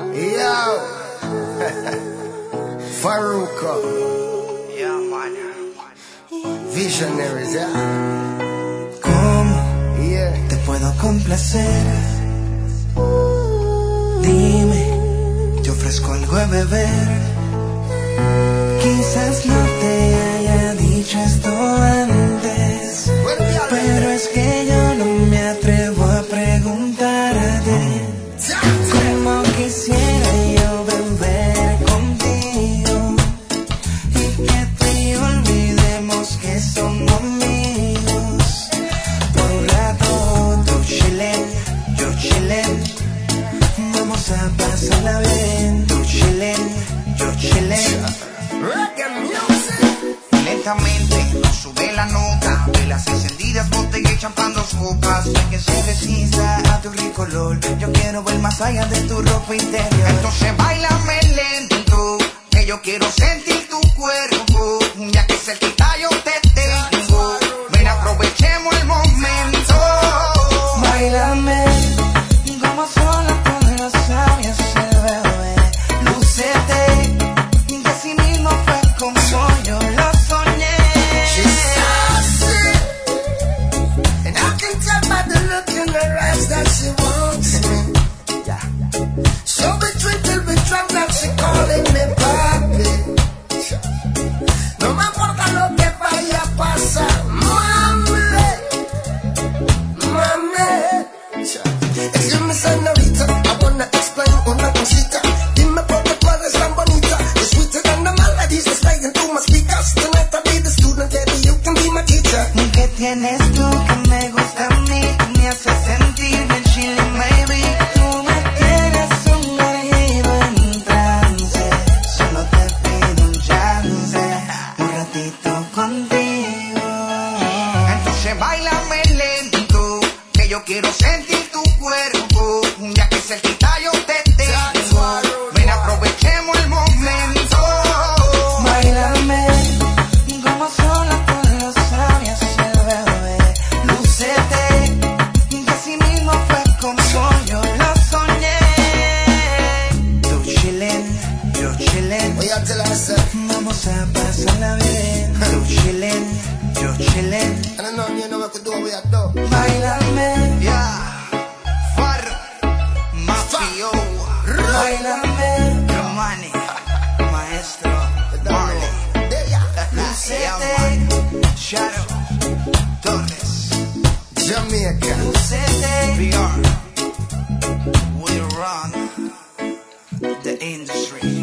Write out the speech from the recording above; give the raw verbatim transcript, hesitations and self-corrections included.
Yo, Farruko. Yeah, man. Visionaries, yeah. ¿Cómo Yeah. te puedo complacer? Dime, te ofrezco algo de beber. Quizás no te haya dicho esto antes, pero es que yo no me atrevo a preguntarte. Como quisiera yo beber contigo y que tú y yo olvidemos que somos amigos. Por un rato tú chillen, yo chillen, vamos a pasarla bien. Tú chillen, yo chillen. Lentamente nos sube la nota, velas encendidas, botella y champán, dos copas. Hay que se resista a tu rico olor. Yo quiero ver más allá de tu ropa interior. Entonces bailame lento, que yo quiero sentir tu cuerpo, ya que cerquita yo te tengo. Ven, aprovechemos el momento. Bailame como solo con los labios el bebé. Lúcete, que así mismo fue como yo lo soñé. She's sassy, and I can tell by the look in her eyes that she wants me. So between till we drunk, now she calling me papi. No me importa lo que vaya a pasar, mami, mami. Excuse me, señorita, I wanna explain una cosita. Dime por qué tú eres tan bonita. You're sweeter than the melodies that's playing through my speakers. Tonight I'll be the student, baby, you can be my teacher. ¿Qué tienes tú que me gusta a mí? Me hace sentir bien chilling, baby. Tú me tienes sumergido en trance. Solo te pido un chance, un ratito contigo. Entonces bailame lento, que yo quiero sentir tu cuerpo, ya que cerquita yo te tengo. Ven, aprovechemos el momento. Bailame como solo con los labios el bebé. Lúcete, que así mismo fue como yo lo soñé. Tú chillen, yo chillen, Oye, I tell her, I said, vamos a pasarla bien. Tú chillen, yo chillen. I don't know, you know what to do, we are do. Bailame, Yeah, Far Mafio, bailame, Romani, Maestro Marley, lúcete, Shadow, Torres, Jamaica. lúcete. V R. We run the industry.